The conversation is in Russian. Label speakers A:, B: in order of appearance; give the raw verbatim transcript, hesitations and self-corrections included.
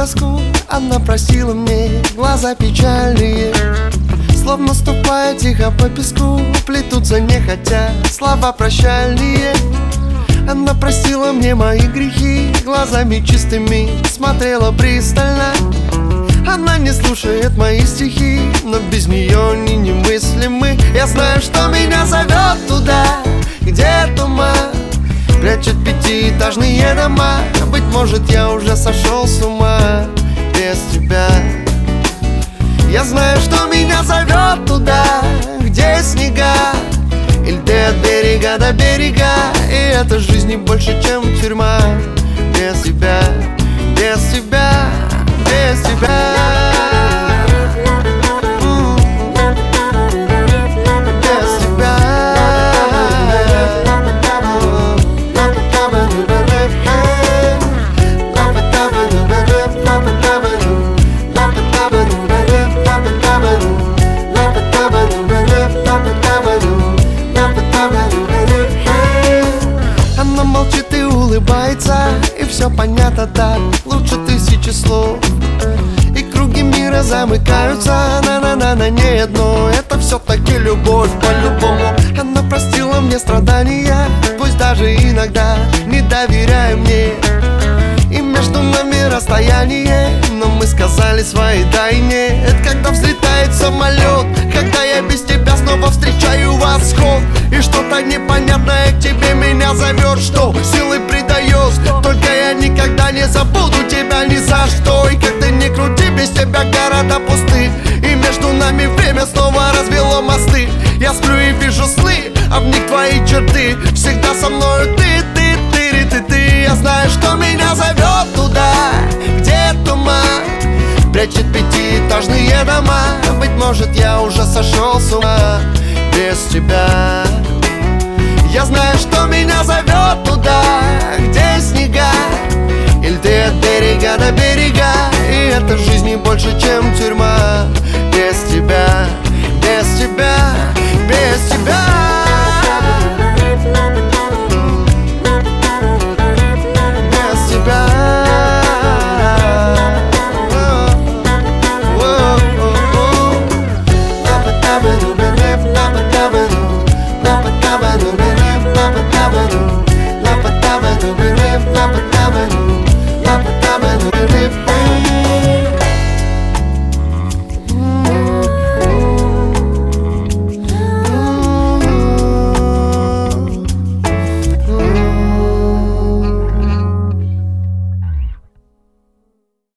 A: тоску, она просила мне глаза печальные. Словно ступая тихо по песку, плетутся нехотя слова прощальные. Она простила мне мои грехи, глазами чистыми смотрела пристально. Она не слушает мои стихи, но без нее они немыслимы. Я знаю, что меня зовет туда, где туман прячет пятиэтажные дома. Быть может, я уже сошел с ума без тебя. Я знаю, что меня зовет туда, где снега и льды от берега до берега. И эта жизнь не больше, чем тюрьма. Без тебя, без тебя, без тебя. Она молчит и улыбается, и все понятно так, лучше тысячи слов. И круги мира замыкаются, на-на-на-на, не одно. Это все-таки любовь по-любому. Она простила мне страдания, пусть даже иногда не доверяя мне. И между нами расстояние, но мы сказали свои да и нет. Когда взлетает самолет, когда я без тебя снова встречаю восход. И что-то непонятное к тебе меня зовет, что силы придает. Только я никогда не забуду тебя ни за что. И как ты ни крути, без тебя города пусты. И между нами время снова развело мосты. Я сплю и вижу сны, а в них твои черты. Всегда со мною ты, ты, ты, ты, ты. Я знаю, что меня зовет туда, где туман прячет пятиэтажные дома. Быть может, я уже сошел с ума без тебя. Я знаю, что меня зовет туда, где снега и льды от берега до берега. И эта жизнь не больше, чем тюрьма. Без тебя, без тебя, без тебя.